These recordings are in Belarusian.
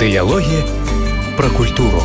Дыялогі пра культуру.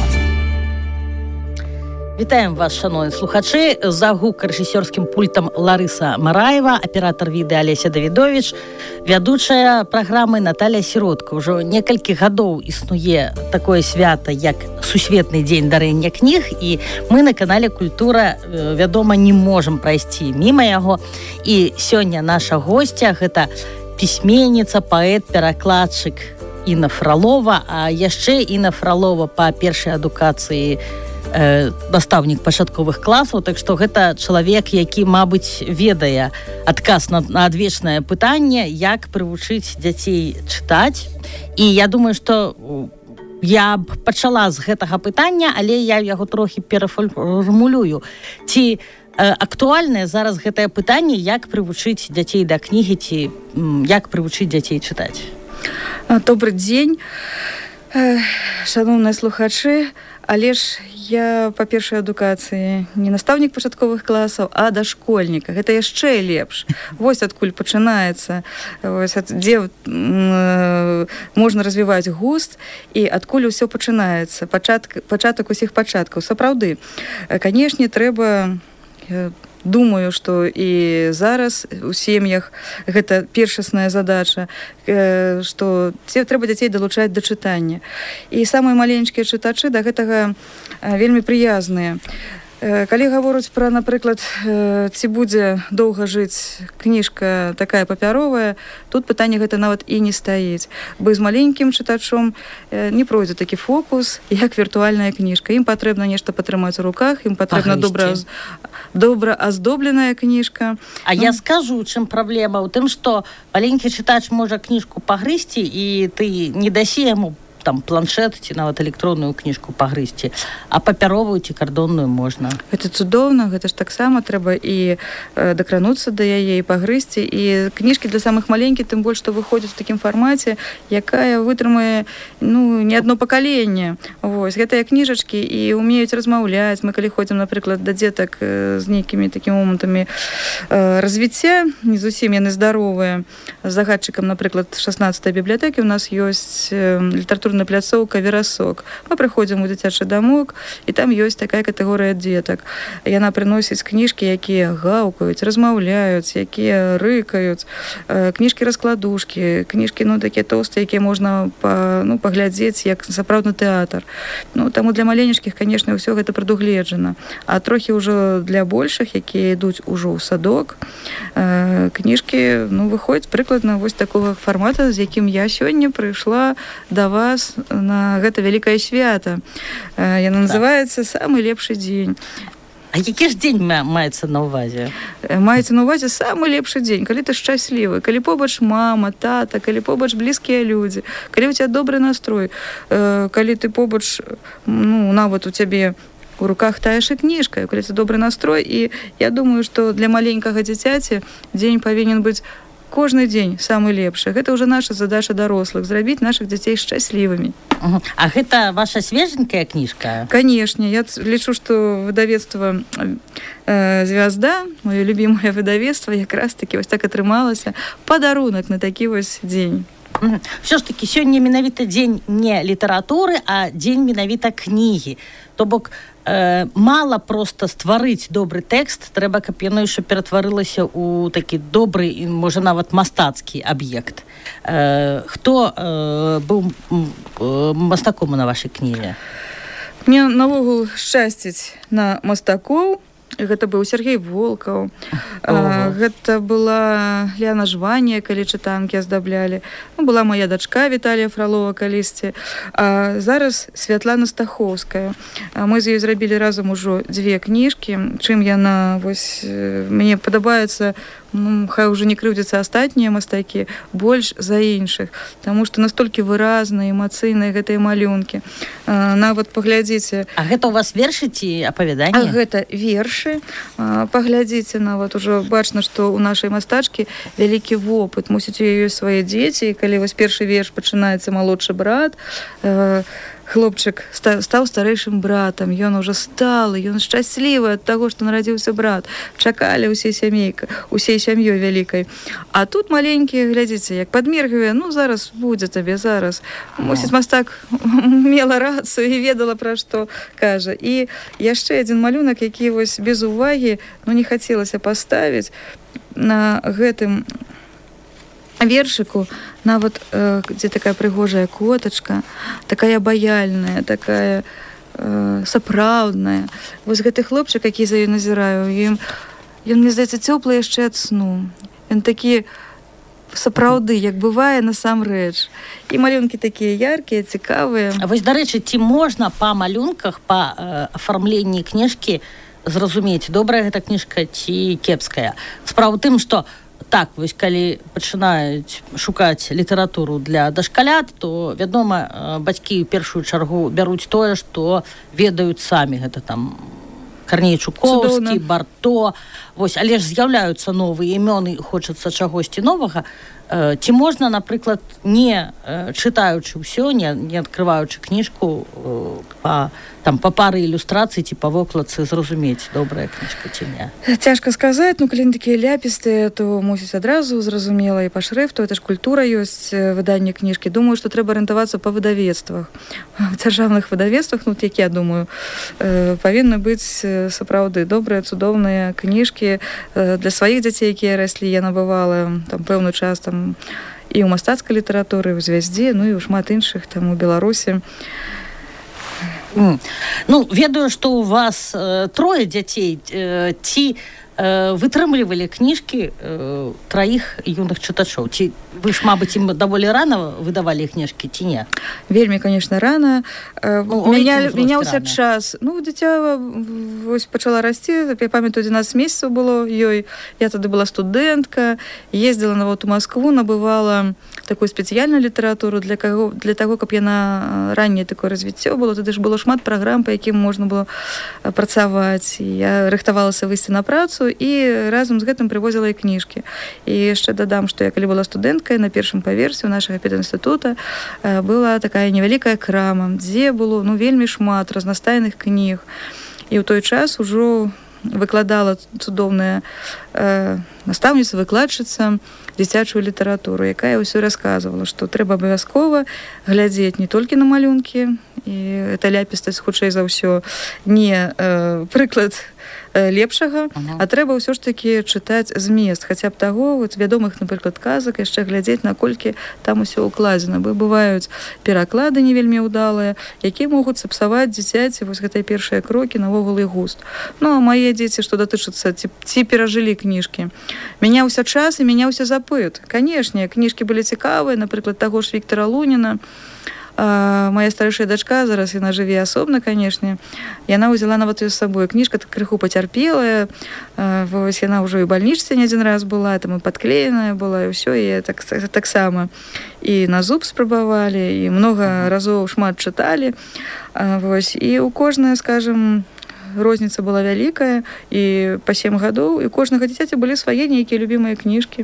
Вітаем вас, шановні слухачы. За гук рэжысёрскім пультам Ларыса Мараева, аператор відэа Алеся Давідович, вядучая праграмы Наталья Сіротка. Ужо некалькі гадоў існуе такое свята, як Сусветны дзень дарэння кніг, і мы на канале Культура, вядома, не можам прайсці міма яго. І сёння наша госця — гэта пісьменніца, паэт, перакладчык Інна Фролова, а яшчэ Інна Фролова па першай адукацыі настаўнік пачатковых класаў, так што гэта чалавек, які, мабыць, ведае адказ на адвечнае пытанне, як прывучыць дзяцей чытаць. І я думаю, што я б пачала з гэтага пытання, але я яго трохі перафармулюю. Ці актуальнае зараз гэтае пытанне, як прывучыць дзяцей да кнігі, ці як прывучыць дзяцей чытаць? Добрый дзень, шановныя слухачы. Але ж я па першай адукацыі не настаўнік пачатковых класаў, а дашкольніка. Гэта яшчэ лепш. Вось адкуль пачынаецца, дзе можна развіваць густ і адкуль усё пачынаецца. Пачатак усіх пачаткаў. Сапраўды, канешне, трэба... Думаю, што і зараз у сем'ях гэта першасная задача, што трэба дзяцей далучаць да чытання. І самыя маленькія чытачы да гэтага вельмі прыязныя. Калі гавораць пра, напрыклад, ці будзе доўга жыць кніжка такая папяровая, тут пытанне гэта нават і не стаіць. Бо з маленькім чытачом не пройдзе такі фокус, як віртуальная кніжка. Ім патрэбна нешта патрымаць у руках, ім патрэбна добра аздобленая кніжка. А я скажу, чым праблема ў тым, што маленькі чытач можа кніжку пагрызці, і ты не дасі яму там планшет ці нават электронную кніжку пагрызці, а папяровую ці кардонную можна. Гэта цудоўна, гэта ж таксама трэба і дакрануцца да яе, і пагрызці. І кніжкі для самых маленькіх, тым больш, што выходзяць у такім фармаце, якая вытрымае не адно пакаленне. Вось, гэтыя кніжачкі і умеюць размаўляць. Мы калі ходзім, напрыклад, да дзетак з нейкімі такімі момантамі развіцця, не зусім яны здаровыя. З загадчыкам, напрыклад, 16-й бібліятэкі у нас ёсць літаратурная пляцоўка «Верасок». Мы прыходзім у дзіцячы дамок, і там ёсць такая катэгорыя дзетак. Яна прыносіць кніжкі, якія гаўкаюць, размаўляюць, якія рыкаюць, кніжкі-раскладушкі, кніжкі, такія тоўстыя, якія можна паглядзець, як сапраўдны тэатр. Таму для маленечкіх, канешне, ўсё гэта прадугледжана. А трохі ўжо для большых, якія ідуць ужо ў садок, кніжкі, выходзяць прыкладна вось такога фармата, з якім я сёння прыйшла да вас на гэта вялікае свята. Яна называецца «Самы лепшы дзень». А які ж дзень маецца на ўвазе? Маецца на ўвазе самы лепшы дзень, калі ты шчаслівы, калі побач мама, тата, калі побач блізкія людзі, калі ў цябе добры настрой, калі ты побач, нават у цябе у руках тая ж і кніжка, калі ты добры настрой. І я думаю, што для маленькага дзіцяці дзень павінен быць кожны дзень самы лепшы. Гэта ўжо наша задача дарослых, зрабіць нашых дзяцей шчаслівымі. А гэта ваша свеженькая кніжка? Канешне, я лічу, што выдавецтва «Звязда», маё любімае выдавецтва, якраз такі вось так атрымалася падарунак на такі вось дзень. Все ж таки, сёння менавіта дзень не літаратуры, а дзень менавіта кнігі. То бок, мала проста стварыць добры тэкст, трэба, каб яно яшчэ ператварылася ў такі добры, можа, нават мастацкі аб'ект. Хто быў мастаком на вашай кнізе? Мне навогул шчасціць на мастакоў. Гэта быў Сергей Волкаў, гэта была Ляна Жванія, калі чытанкі аздаблялі. Была моя дачка Віталія Фролова калісьці. А зараз Святлана Стахоўская. Мы з ёй зрабілі разам ужо 2 кніжкі. Чым яна, вось, мне падабаецца, хай уже не крыўдзяцца астатнія мастакі, больш за іншых. Таму што настолькі выразныя, эмацыйныя гэтыя малюнкі. Нават паглядзіце... А гэта у вас вершы ці апавяданні? А гэта вершы. Паглядзіце, нават ужо бачна, што ў нашай мастачкі вялікі вопыт. Мусіць, у яе ёсць свае дзеці, і калі вось першы верш пачынаецца «Малодшы брат», хлопчык стаў старэйшым братам, ён ужо сталы, ён шчаслівы ад таго, што нарадзіўся брат. Чакалі ўсей сям'ёй вялікай. А тут маленькі, глядзіце, як падміргвае, ну зараз будзе табе, зараз. Мусіць, мастак мела рацыю і ведала, пра што кажа. І яшчэ адзін малюнак, які вось без увагі, ну не хацелася паставіць на гэтым вершыку, нават дзе такая прыгожая котачка, такая баяльная, такая сапраўдная. Вось гэты хлопчык, які за ёй назіраю, ён, мне здаецца, цёплы яшчэ ад сну. Ён такі сапраўды, як бывае насамрэч. І малюнкі такія яркія, цікавыя. А вось, дарэчы, ці можна па малюнках, па афармленні кніжкі зразумець, добрая гэта кніжка ці кепская? Справа ў тым, што так, вось калі пачынаюць шукаць літаратуру для дашкалят, то, вядома, бацькі ў першую чаргу бяруць тое, што ведаюць самі. Гэта там Карней Чуковскі, Барто. Вось, але ж з'яўляюцца новыя імёны, хочацца чагосьці новага. Ці можна, напрыклад, не чытаючы ўсё, не адкрываючы кніжку, па пары ілюстрацыі ці па вокладцы зразумець, добрая кніжка ці не? Цяжка сказаць, ну калі такія ляпістыя, то мусіць адразу зразумела і па шрыфту, это ж культура ёсць, выданне кніжкі. Думаю, што трэба арыентавацца па выдавецтвах. В дзяржаўных выдавецтвах, ну як я думаю, павінны быць сапраўды добрыя, цудоўныя кніжкі для сваіх дзяцей, якія раслі. Я набывала там пэўны час там і ў мастацкай літаратуры, ў звяздзе, ну і ў шмат іншых там у Беларусі. Ну, ведаю, што у вас трое дзяцей. Ці вытрымлівалі кніжкі траіх юных чытачоў? Ці вы ж, мабыць, ім даволі рана выдавалі кніжкі, ці не? Вельмі, конечно, рана. Мяняўся час. Ну, дзіця вось пачала расці, я памятаю, 11 месяцаў было ёй. Я тады была студэнтка, ездзіла нават у Маскву, набывала такую спецыяльную літаратуру для таго, каб яна ранняе такое развіццё было. Тады ж было шмат праграм, па якім можна было працаваць. Я рыхтавалася выйсці на працу, і разам з гэтым прывозіла і кніжкі. І яшчэ дадам, што я калі была студэнткай, на першым паверсе ў нашага педінстытута была такая невялікая крама, дзе было вельмі шмат разнастайных кніг. І ў той час ужо выкладала цудоўная настаўніца, выкладчыца дзіцячую літаратуру, якая ўсё расказвала, што трэба абавязкова глядзець не толькі на малюнкі, і гэта ляпістасць, хутчэй за ўсё, не прыклад лепшага, а трэба ўсё ж такі чытаць змест, хаця б таго, вядомых, напрыклад, казак, яшчэ глядзець, наколькі там усё ўкладзена. Бываюць пераклады не вельмі ўдалыя, якія могуць сапсаваць дзіцяці вось гэтыя першыя крокі, навогул і густ. Ну, а мае дзеці, што датычыцца, ці перажылі кніжкі. Мяняўся час і мяняўся запыт. Канешне, кніжкі былі цікавыя, напрыклад, таго ж Віктара Луніна. Моя старэйшая дачка, зараз яна жыве асобна, канешне, яна ўзяла нават её з сабой. Кніжка крыху пацярпелая, вось яна ўжо і ў бальнічцы не адзін раз была, там і падклееная была, і ўсё, і таксама і на зуб спрабавалі, і многа разоў шмат чыталі. Вось, і ў кожнае, скажам, розніца была вялікая, і па 7 гадоў, і у кожнага дзіцяці былі свае нейкія любімыя кніжкі.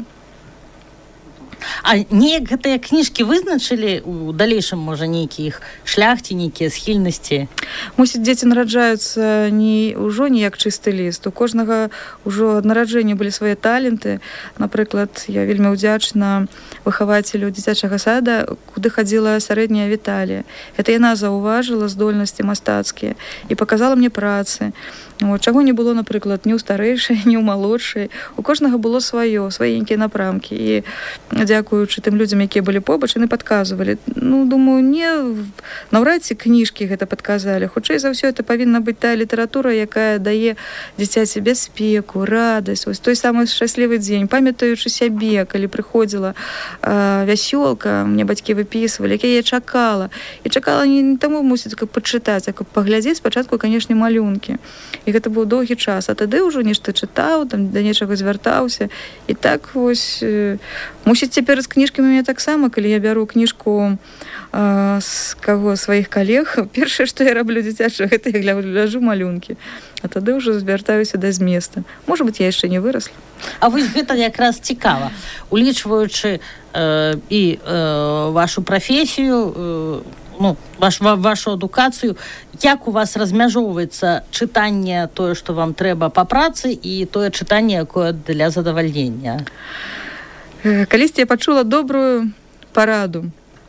А неяк гэтыя кніжкі вызначылі у далейшым, можа, нейкі іх шлях ці нейкія схільнасці? Мусіць, дзеці нараджаюцца ўжо не як чысты ліст. У кожнага ўжо ад нараджэння былі свае таленты. Напрыклад, я вельмі ўдзячна выхавацелю дзіцячага сада, куды хадзіла сярэдняя Віталія. Гэта яна заўважыла здольнасці мастацкія і паказала мне працы. Чаго не было, напрыклад, ні ў старэйшай, ні ў малодшай. У кожнага было сваё, сваенькія напрамкі. І дзякуючы тым людзям, якія былі побач, яны падказвалі. Ну, думаю, наўрад ці кніжкі гэта падказалі. Хутчэй за ўсё, это павінна быць тая літаратура, якая дае дзіцяці бяспеку, радасць, вось той самы шчаслівы дзень, памятаючы сябе, калі прыходзіла вясёлка, мне бацькі выпісвалі, як я чакала. І чакала не таму, мусіць, каб пачытаць, а каб паглядзець спачатку, канешне, малюнкі. І гэта быў доўгі час, а тады ўжо нешта чытаў, там да нечага звяртаўся. І так вось, мусіць, цяпер з кніжкамі мне таксама, калі я бяру кніжку з сваіх калег, першае, што я раблю дзіцяча, гэта я гляджу малюнкі. А тады ўжо звяртаюся да зместа. Можа быць, я яшчэ не вырасла. А вось гэта якраз цікава. Улічваючы і вашу прафесію, вашу адукацыю, як у вас размяжоўваецца чытанне тое, што вам трэба па працы, і тое чытанне, якое для задавальнення? Калісьці я пачула добрую параду.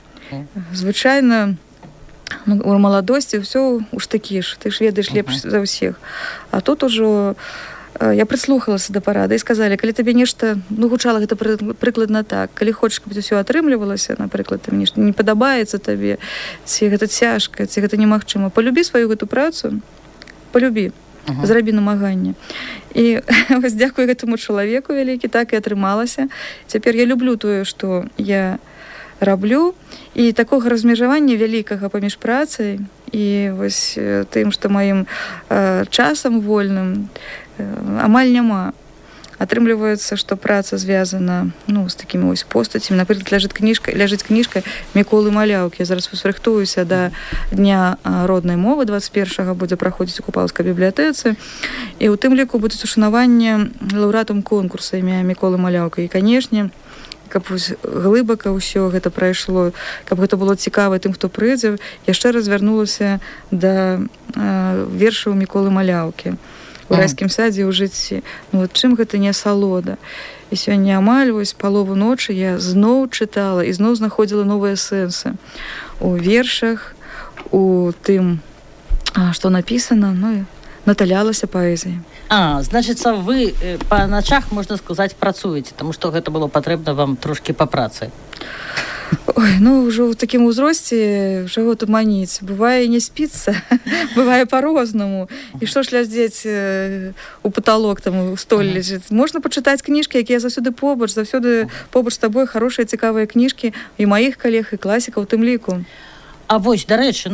Звычайна у маладосці ўсё уж такі ж, ты ж ведаеш лепш за ўсіх. А тут ужо я прыслухалася да парады і сказалі, калі табе нешта, гучала гэта прыкладна так, калі хочаш, каб усё атрымлівалася, напрыклад, там нешта не падабаецца табе, ці гэта цяжка, ці гэта немагчыма, палюбі сваю гэту працу, палюбі, зрабі намаганне. І вось дзякую гэтаму чалавеку вялікі, так і атрымалася. Цяпер я люблю тое, што я раблю, і такога размежавання вялікага паміж працай і вось тым, што маім часам вольным амаль няма. Атрымліваецца, што праца звязана з такімі вось постацямі. Напрыклад, ляжыць кніжка Міколы Маляўкі. Я зараз рыхтуюся да Дня роднай мовы, 21-го будзе праходзіць у Купалаўскай бібліятэцы. І ў тым ліку будзе ушанаванне лаўрэатам конкурса імя Міколы Маляўка. І, канешне, каб глыбака ўсё гэта прайшло, каб гэта было цікава тым, хто прыйдзе, яшчэ раз вярнулася да вершаў Міколы Маляўкі у райскім садзе ў жыцці. Чым гэта не асалода? І сёння амаль палову ночы я зноў чытала і зноў знаходзіла новыя сэнсы у вершах, у тым, што напісана, наталялася паэзіяй. Значыцца, вы па начах, можна сказаць, працуеце, таму што гэта было патрэбна вам трошкі па працы. Ой, ўжо ў такім узросце чаго тут маніць. Бывае не спіцца, бывае па-рознаму. І што ж ляздзець у паталок, там, у столь лежыць. Можна пачытаць кніжкі, якія заўсёды побач з табой харошыя, цікавыя кніжкі і маіх калег, і класікаў у тым ліку. А вось, дарэчы,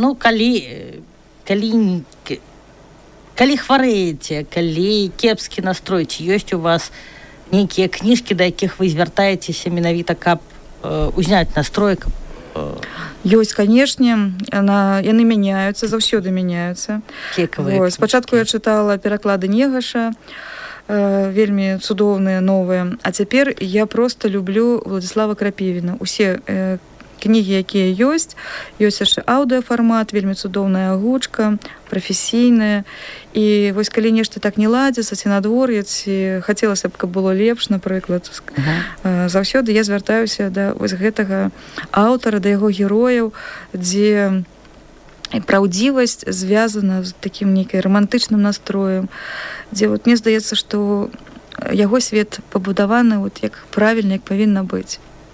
калі хварэеце, калі кепскі настрой, ці ёсць у вас нейкія кніжкі, да якіх вы звяртаецеся менавіта, каб узняць настрой? Ёсць, канешне, яны мяняюцца, заўсёды мяняюцца. Спачатку я чытала пераклады Негаша, вельмі цудоўныя, новыя, а цяпер я проста люблю Владислава Крапівіна. Усе кнігі, якія ёсць яшчэ аўдыафармат, вельмі цудоўная агучка, прафесійная. І вось калі нешта так не ладзіцца, ці надвор'е, ці хацелася б, каб было лепш, напрыклад, заўсёды я звяртаюся да вось гэтага аўтара, да яго герояў, дзе праўдзівасць звязана з такім нейкім романтычным настроем, дзе мне здаецца, што яго свет пабудаваны як правільна, як павінна быць.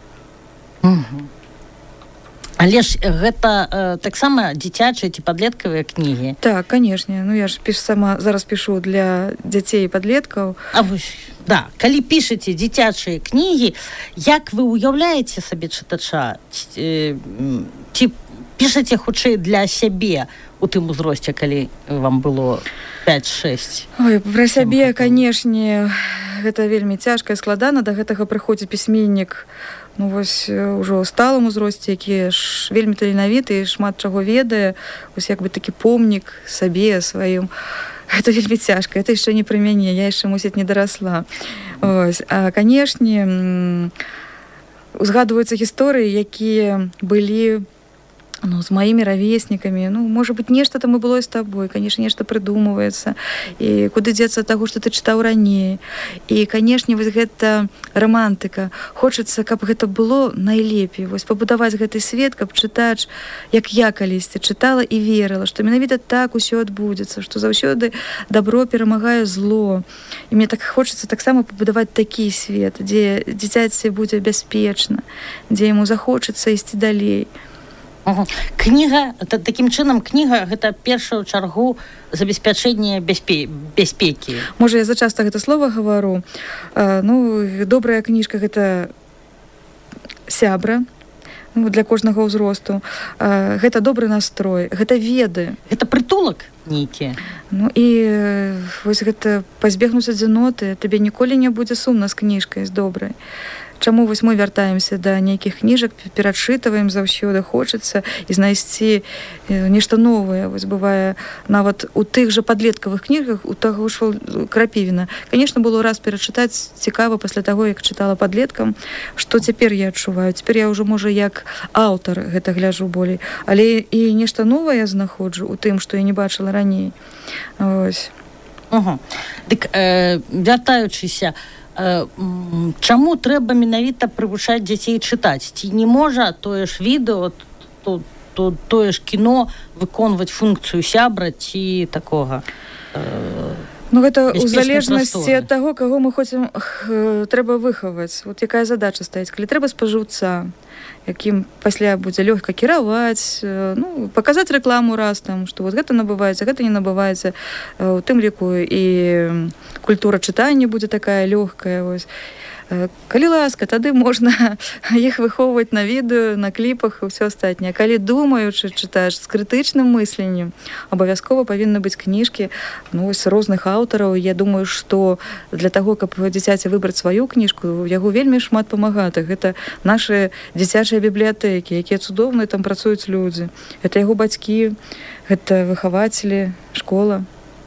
Але ж гэта таксама дзіцячыя ці падлеткавыя кнігі? Так, канешне. Я ж сама зараз пішу для дзяцей і падлеткаў. Калі пішаце дзіцячыя кнігі, як вы ўяўляеце сабе чытача? Ці пішаце хутчэй для сябе у тым узросце, калі вам было 5-6? Ой, пра сябе, канешне, гэта вельмі цяжка і складана. Да гэтага прыходзіць пісьменнік ужо ў сталым узросце, які ж вельмі таленавіты і шмат чаго ведае, як бы такі помнік сабе сваім. Гэта вельмі цяжка, гэта яшчэ не пры мяне, я яшчэ, мусіць, не дарасла. А, канешне, узгадваюцца гісторыі, якія былі з маімі равеснікамі. Можа быць, нешта там і было і з табой, канешне, нешта прыдумваецца, і куды дзецца таго, што ты чытаў раней. І, канешне, вось гэта романтыка. Хочацца, каб гэта было найлепей, пабудаваць гэты свет, каб чытач, як я калісьці, чытала і верыла, што менавіта так усё адбудзецца, што заўсёды дабро перамагае зло. І мне так хочацца таксама пабудаваць такі свет, дзе дзіцяці будзе бяспечна, дзе яму захочацца ісці далей. Кніга, такім чынам, кніга гэта першую чаргу забеспячэнне бяспекі. Можа, я зачаста гэта слова гавару. Добрая кніжка гэта сябра для кожнага ўзросту. Гэта добры настрой, гэта веды. Гэта прытулак нейкі. І вось гэта пазбегнуць адзіноты, табе ніколі не будзе сумна з кніжкай, з добрай. чаму вось мы вяртаемся да нейкіх кніжак, перачытваем заўсёды, хочацца і знайсці нешта новае. Вось бывае нават у тых жа падлеткавых кнігах, у таго ж Крапівіна. Конечно, было раз перачытаць цікава пасля таго, як чытала падлеткам, што цяпер я адчуваю. Цяпер я ўжо, можа, як аўтар гэта гляджу болей, але і нешта новае знаходжу у тым, што я не бачыла раней. Ось. Дык, вяртаючыся, чаму трэба менавіта прывучаць дзяцей чытаць? Ці не можа тое ж відэо, тое ж кіно выконваць функцыю сябра ці такога? Ну, гэта ў залежнасці ад таго, каго мы хочам, трэба выхаваць. Вот якая задача стаіць. Калі трэба спажыўца, якім пасля будзе лёгка кіраваць, ну, паказаць рэкламу раз там, што вот гэта набываецца, гэта не набываецца, у тым ліку і культура чытання будзе такая лёгкая, вось. Калі ласка, тады можна іх выхоўваць на відэо, на кліпах і ўсё астатняе. Калі думаючы чытаеш з крытычным мысленнем, абавязкова павінны быць кніжкі, ну, з розных аўтараў. Я думаю, што для таго, каб дзіцяці выбраць сваю кніжку, яго вельмі шмат памагатых. Гэта нашы дзіцячыя бібліятэкі, якія цудоўныя там працуюць людзі. Гэта яго бацькі, гэта выхавацелі, школа.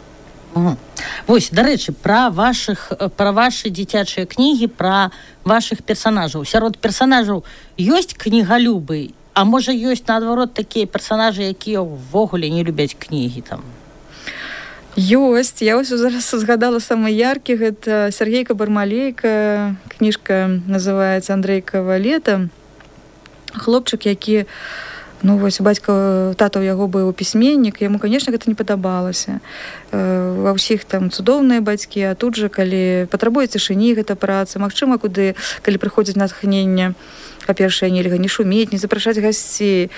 Вось, дарэчы, пра вашы дзіцячыя кнігі, пра вашых персанажаў. Сярод персанажаў ёсць кнігалюбы, а можа ёсць, наадварот, такія персанажы, якія ўвогуле не любяць кнігі там? Ёсць. Я ўсё зараз згадала самы яркі. Гэта Сергейка Бармалейка. Кніжка называецца «Андрейкава лета». Хлопчык, які... Ну, вось, бацька, тата ў яго быў пісьменнік, яму, конечно, гэта не падабалася. Ва ўсіх там цудоўныя бацькі, а тут жа, калі патрабуе цішыні гэта праца, магчыма, куды, калі прыходзіць натхненне, па-першае, нельга не шумець, не запрашаць гасцей.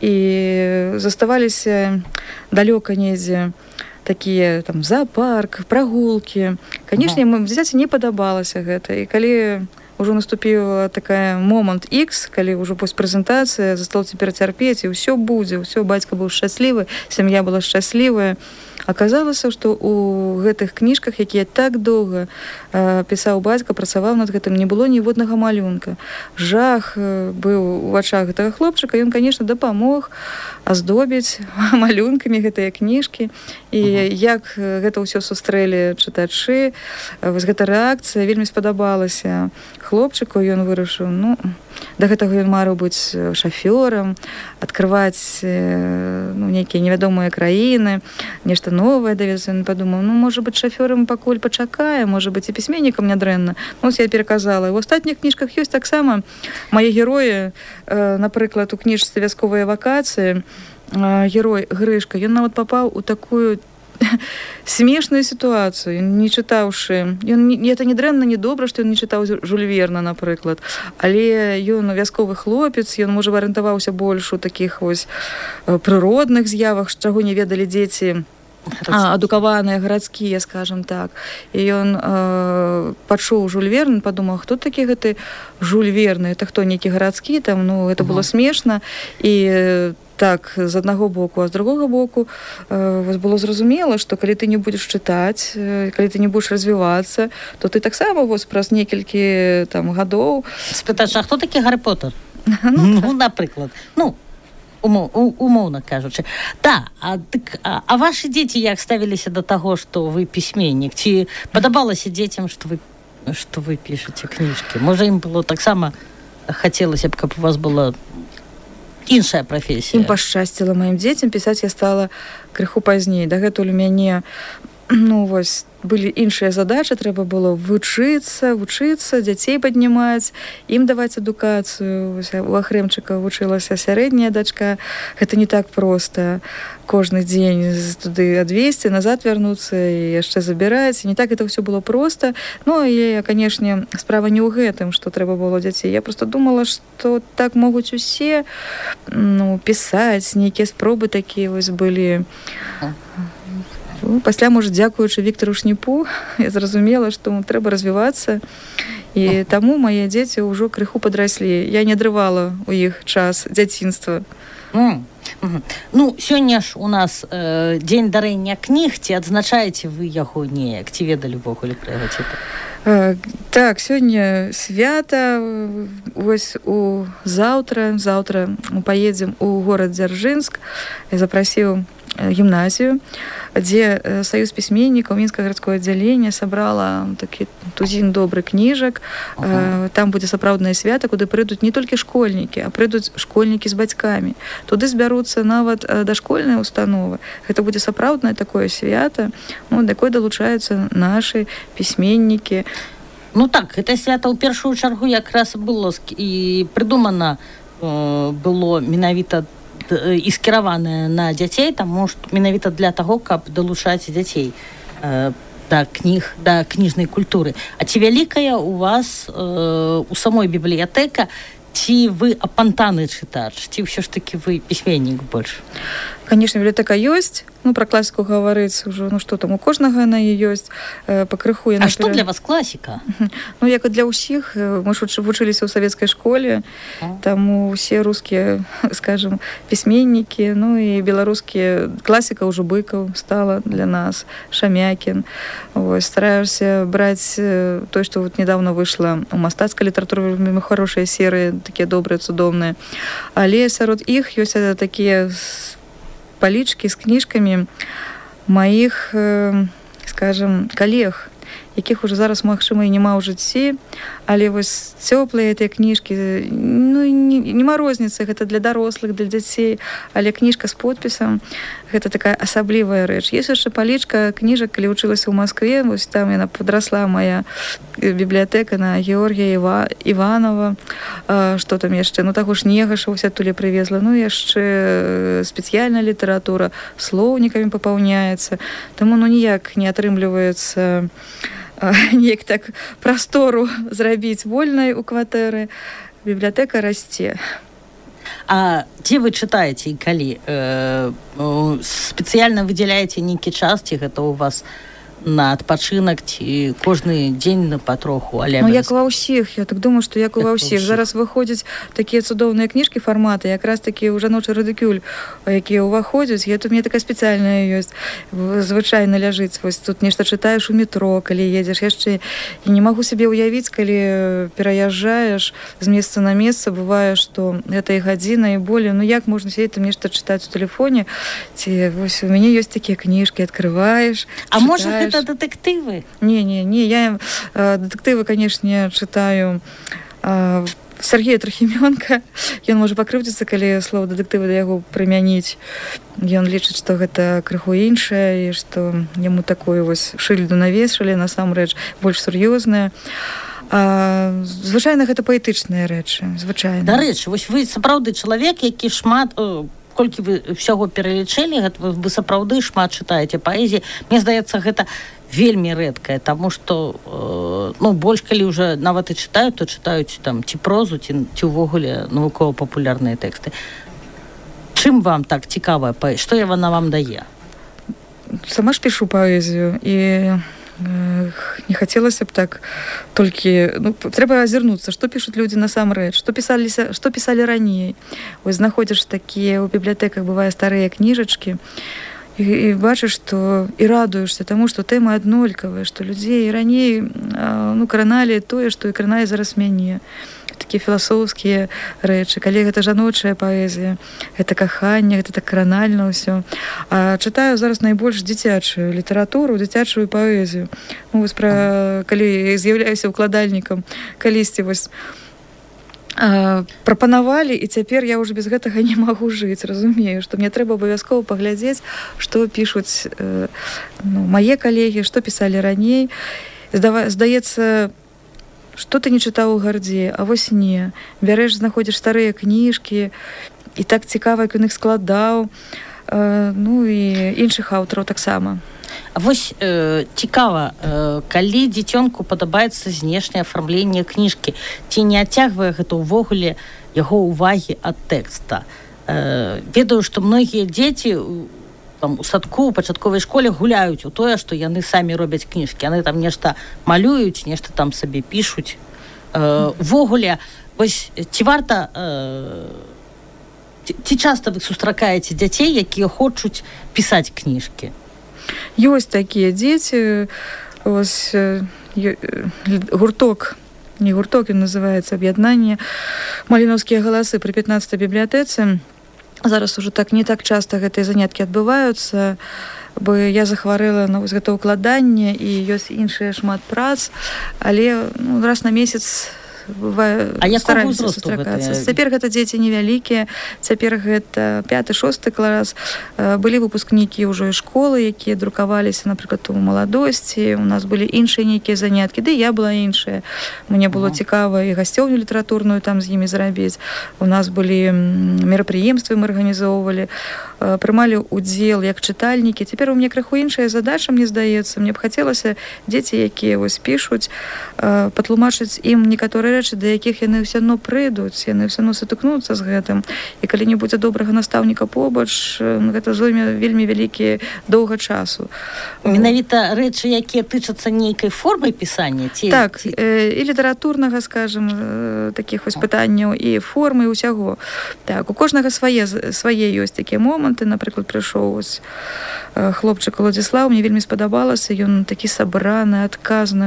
І заставаліся далёка недзе такія там зоапарк, прагулкі. Канешне, дзіцяці не падабалася гэта. І калі ўжо наступіў такая момант X, калі ўжо пусть прэзентацыя, засталося перацярпець, і ўсё будзе, ўсё, бацька быў шчаслівы, сям'я была шчаслівая. Аказалася, што ў гэтых кніжках, якія так доўга пісаў бацька, працаваў над гэтым, не было ніводнага малюнка. Жах быў у вачах гэтага хлопчыка, ён, конечно, дапамог аздобіць малюнкамі гэтыя кніжкі. І як гэта ўсё сустрэлі чытачы, вось гэта рэакцыя вельмі спадабалася хлопчыку. Ён вырашыў, ну, да гэтага ён марыў быць шафёрам, адкрываць нейкія невядомыя краіны, нешта новае давецца. Ён падумаў, ну, можа быць, шафёрам пакуль пачакае, можа быць, і пісьменнікам нядрэнна. Ну, я пераказала. І ў астатніх кніжках ёсць таксама мае героі, напрыклад, у кніжцы «Вясковыя вакацыі», герой Грышка, ён нават папаў у такую смешную сітуацыю, не чытаўшы. Это не дрэнна, не добра, што ён не чытаў Жюль Верна, напрыклад. Але ён вясковы хлопец, ён, можа, арыентаваўся больш у такіх вось прыродных з'явах, чаго не ведалі дзеці адукаваныя, гарадскія, скажам так. І ён пачуў Жюль Верн, падумаў, хто такі гэты Жюль Верн? Это хто, нейкі гарадскі? Там, ну, это было смешна. І так, з аднаго боку, а з другога боку было зразумела, што калі ты не будзеш чытаць, калі ты не будзеш развівацца, то ты таксама праз некалькі там гадоў... Спытаеш, а хто такі Гаррі Поттер? Ну, напрыклад. Ну, умоўна кажучы. Да, а вашы дзеці як ставіліся да таго, што вы пісьменнік? Ці падабалася дзецям, што вы пішаце кніжкі? Можа, ім было таксама хацелася б, каб у вас была іншая прафесія? Ім пашчасціла маім дзецям, пісаць я стала крыху пазней. Дагэтуль у мяне, ну, вось, былі іншыя задачы, трэба было вучыцца, дзяцей паднімаць, ім даваць адукацыю. У Ахрэмчыка вучылася сярэдняя дачка. Гэта не так проста. Кожны дзень туды адвезці, назад вярнуцца і яшчэ забіраць. Не так это ўсё было проста. Ну, і, канешне, справа не ў гэтым, што трэба было дзяцей. Я проста думала, што так могуць усе, ну, пісаць, нейкія спробы такія вось былі. Пасля, можа, дзякуючы Віктару Шніпу, я зразумела, што трэба развівацца. І таму мае дзеці ўжо крыху падраслі. Я не адрывала ў іх час дзяцінства. Ну, сёння ж у нас дзень дарэння кніг, ці адзначаеце вы яго неяк, ці ведалі ўвогуле пра яго ці так? Так, сёння свята, вось заўтра мы паедзем у горад Дзяржынск, я запрасіў гімназію, дзе Саюз пісьменнікаў Мінскага гарадское аддзялення сабрала такі тузін добры кніжак. Там будзе сапраўднае свята, куды прыйдуць не толькі школьнікі, а прыйдуць школьнікі з бацькамі. Туды збяруцца нават дашкольныя установы. Гэта будзе сапраўднае такое свята, да якой далучаюцца нашы пісьменнікі. Ну так, гэта свята ў першую чаргу якраз было і прыдумана было менавіта і скіраваная на дзяцей, таму што менавіта для таго, каб далучаць дзяцей да кніг, да кніжнай культуры. А ці вялікая у вас у самой бібліятэка, ці вы апантаны чытач, ці ўсё ж такі вы пісьменнік больш? Конечно, бібліятэка ёсць, про класіку гаварыць ужо, што там, у кожнага яна і ёсць, пакрыху. А што для вас класіка? Як і для ўсіх, мы ж вучыліся ў савецкай школе, таму усе рускія, скажем, пісьменнікі, і беларускія, класіка ўжо Быкаў стала для нас, Шамякін. Стараешься браць той, што недавно выйшла у мастацкай літаратуры, вельмі хорошыя серыі, такія добрыя, цудоўныя. Але сярод іх ёсць такія палічкі з кніжкамі маіх, скажем, калег, якіх уже зараз, магчыма, і няма ў жыцці, але вось цёплыя гэтыя кніжкі, нема розніцы, гэта для дарослых, для дзяцей, але кніжка з подпісам, гэта такая асаблівая рэч. Ёсць яшчэ палічка кніжак, калі вучылася ў Маскве, вось там яна падрасла, моя бібліятэка на Георгія Іванова, што там яшчэ, таго ж Негаша ўся туля прывезла, яшчэ спецыяльная літаратура, слоўнікамі папаўняецца, таму ніяк не атрымліваецца неяк так прастору зрабіць вольнай у кватэры. Бібліятэка расце. А дзе вы чытаеце і калі? Спецыяльна выдзяляеце нейкі час, ці гэта у вас на адпачынак, ці кожны дзень на патроху? Як ва ўсіх, я так думаю, што як ва ўсіх. Зараз выходзяць такія цудоўныя кніжкі фарматы, якраз такі ў жаночы радыкюль, якія ўваходзяць. Тут у мяне такая спецыяльная ёсць, звычайна ляжыць. Вось тут нешта чытаеш у метро, калі едзеш. Яшчэ не магу сабе ўявіць, калі пераязджаеш з месца на месца, бывае, што гэта і гадзіна, і болей. Як можна сядзець там нешта чытаць у тэлефоне? Ці вось у мяне ёсць такія кніжкі, адкрываеш, чытаеш. А можа гэта дэтэктывы? Не. Я дэтэктывы, канешне, чытаю Сергея Трохімёнка. Ён можа пакрыўдзіцца, калі слова дэтэктывы да яго прымяніць. Ён лічыць, што гэта крыху іншае, і што яму такую вось шыльду навешалі, насамрэч больш сур'ёзная. Звычайна гэта паэтычныя рэчы, звычайна. Дарэчы, вось вы сапраўды чалавек, які шмат... Колькі вы ўсяго пералічылі, вы сапраўды шмат чытаеце паэзіі. Мне здаецца, гэта вельмі рэдкае, таму што больш калі ўжо нават і чытаюць, то чытаюць там ці прозу, ці ўвогуле навукова-папулярныя тэксты. Чым вам так цікавая паэзія? Што яна вам дае? Сама ж пішу паэзію, і не хацелася б так толькі... трэба азірнуцца, што пішуць людзі насамрэч, што пісалі раней. Вось знаходзіш такія, у бібліятэках бывае старыя кніжачкі, і бачыш, што і радуешся таму, што тэмы аднолькавыя, што людзей раней краналі тое, што і кранае зараз мяне. Такія філасофскія рэчы, калі гэта жаночая паэзія, гэта каханне, гэта так кранальна ўсё. А чытаю зараз найбольш дзіцячую літаратуру, дзіцячую паэзію. Калі з'яўляюся ўкладальнікам, калісьці прапанавалі, і цяпер я ўжо без гэтага не магу жыць, разумею, што мне трэба абавязкова паглядзець, што пішуць мае калегі, што пісалі раней. Здаецца, што ты не чытаў у гардзе, а вось не. Бярэш, знаходзіш старыя кніжкі, і так цікава, як ён іх складаў, і іншых аўтараў таксама. А вось цікава, калі дзіцёнку падабаецца знешняе афармленне кніжкі, ці не адцягвае гэта ўвогуле яго ўвагі ад тэкста? Ведаю, што многія дзеці у садку, у пачатковай школе гуляюць у тое, што яны самі робяць кніжкі. Яны там нешта малююць, нешта там сабе пішуць. Увогуле, вось ці варта Ці часта вы сустракаеце дзяцей, якія хочуць пісаць кніжкі? Ёсць такія дзеці. Ось гурток, не гурток, ён называецца «Аб'яднанне Маліноўскія галасы» пры 15-й бібліятэцы. Зараз уже не так часта гэтыя заняткі адбываюцца, бо я захварэла на гэта ўкладанне і ёсць іншыя шмат прац, але раз на месяц стараемся сустракацца. Цяпер гэта дзеці невялікія, цяпер гэта 5-6 клас. Былі выпускнікі ўжо і школы, якія друкаваліся, напрыклад, у маладосці. У нас былі іншыя нейкія заняткі, ды я была іншая. Мне было цікава і гасцёўню літаратурную там з імі зрабіць. У нас былі мерапрыемствы, мы арганізоўвалі, прымалі ўдзел як чытальнікі. Цяпер у мяне крыху іншая задача, мне здаецца. Мне б хацелася дзеці, якія вось пішуць, патлумачыць ім некаторыя рэчы, да якіх яны ўсё адно прыйдуць, яны ўсё адно сутыкнуцца з гэтым. І калі не будзе добрага настаўніка побач, гэта зойме вельмі вялікі доўга часу. Менавіта рэчы, якія тычацца нейкай формы пісання? Так, і літаратурнага, скажем, такіх вось пытанняў, і формы, і ўсяго. Так, у кожнага свае ёсць такія моманты. Напрыклад, прыйшоў хлопчык Владзіслаў, мне вельмі спадабалася, ён такі сабраны, адказны.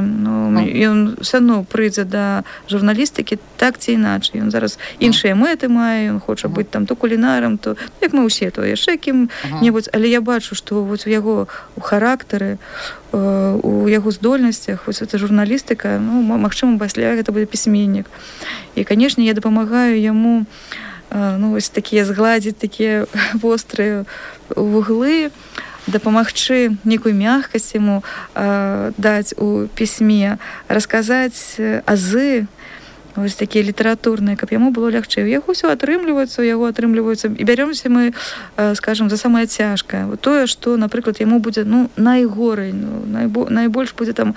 Ён ўсё адно прыйдзе да журналістыкі так ці іначай. Ён зараз іншыя мэты мае, ён хоча быць там то кулінарам, то як мы ўсе, то яшчэ кім-небудзь. Але я бачу, што вось у яго у характары, у яго здольнасцях вось эта журналістыка, магчыма, пасля гэта будзе пісьменнік. І, канешне, я дапамагаю яму вось такія згладзіць такія вострыя вуглы, дапамагчы нейкую мяккасць яму даць у пісьме, расказаць азы, вось такія літаратурныя, каб яму было лягчэй. У яго ўсё атрымліваецца, і бярёмся мы, скажем, за самае цяжкае. Тое, што, напрыклад, яму будзе найгорай, найбольш будзе там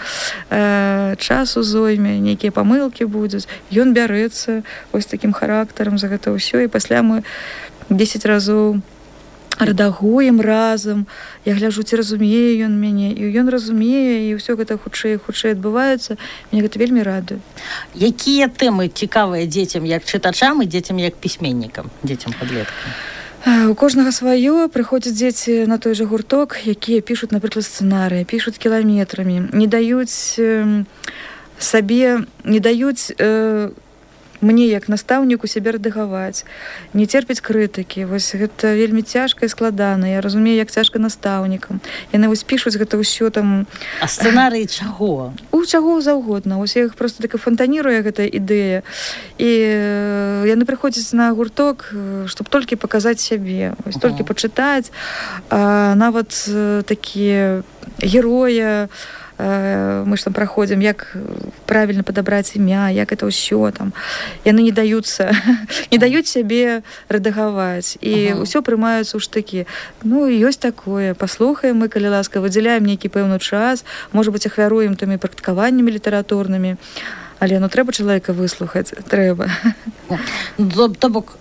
часу зойме, нейкія памылкі будуць. Ён бярэцца вось такім характарам за гэта ўсё, і пасля мы 10 разоў рэдагуем разам. Я гляджу, ці разумее ён мяне, і ён разумее, і ўсё гэта хутчэй адбываецца. Мне гэта вельмі радуе. Якія тэмы цікавыя дзецям як чытачам і дзецям як пісьменнікам, дзецям-падлеткам? У кожнага сваё. Прыходзяць дзеці на той жа гурток, якія пішуць, напрыклад, сцэнарыі, пішуць кіламетрамі, не даюць мне, як настаўніку, сябе рэдагаваць, не церпіць крытыкі. Вось гэта вельмі цяжка і складана. Я разумею, як цяжка настаўнікам. Яны вось пішуць гэта ўсё там... А сцэнарыі чаго? У чаго заўгодна. Вось я іх проста так фантанірую, гэтая ідэя. І яны прыходзяць на гурток, чтоб толькі паказаць сябе, вось толькі пачытаць. Нават такія героя, мы ж там праходзім, як правільна падабраць імя, як это ўсё там. Яны не даюць сябе рэдагаваць. І ўсё прымаюцца ў штыкі. Ёсць такое. Паслухаем мы, калі ласка, выдзяляем нейкі пэўны час, можа быць, ахвяруем тымі практыкаваннямі літаратурнымі. Але трэба чалавека выслухаць, трэба. То бок,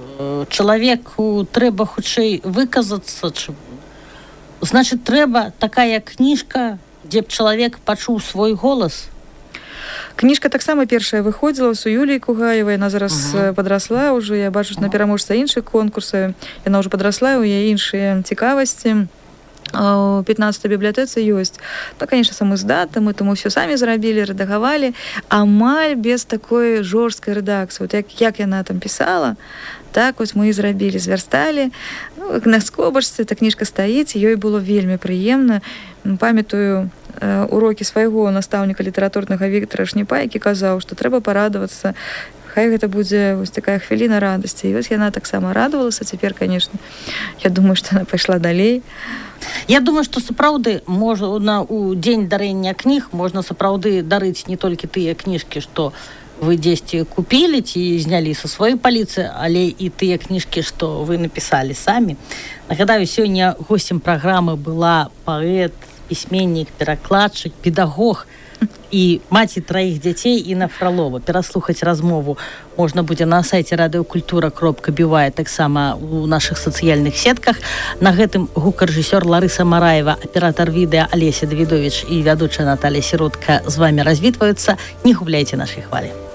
чалавеку трэба хутчэй выказацца. Значыць, трэба такая кніжка, дзе б чалавек пачуў свой голас? Кніжка таксама першая выходзіла ў Юліі Кугаевай. Яна зараз падрасла ўжо. Я бачу, што на пераможца іншых конкурсаў. Яна ўжо падрасла, у яе іншыя цікавасці. У 15-й бібліятэцы ёсць. Конечно, самыздат, мы там усё самі зрабілі, рэдагавалі. Амаль без такой жорсткай рэдакцыі. Як яна там пісала, так вось мы і зрабілі, звярсталі. На скобачцы эта кніжка стаіць, ёй было вельмі прыемна. Памятаю урокі свайго настаўніка літаратурнага Віктара Шніпа, які казаў, што трэба парадавацца. Хай гэта будзе вось такая хвіліна радасці. І вось яна таксама радавалася. Цяпер, конечно, я думаю, што яна пайшла далей. Я думаю, што сапраўды можна у дзень дарэння кніг можна сапраўды дарыць не толькі тыя кніжкі, што вы дзесьці купілі ці знялі са сваёй паліцы, але і тыя кніжкі, што вы напісалі самі. Нагадаю, сёння госцем праграмы была паэт, пісьменнік, перакладчык, педагог і маці траіх дзяцей Інна Фралова. Пераслухаць размову можна будзе на сайце radiokультура.by, таксама у нашых сацыяльных сетках. На гэтым гукарэжысёр Ларыса Мараева, аператар відэа Алеся Давідовіч і вядучая Наталія Сіротка з вамі развітваюцца. Не губляйце нашай хвалі.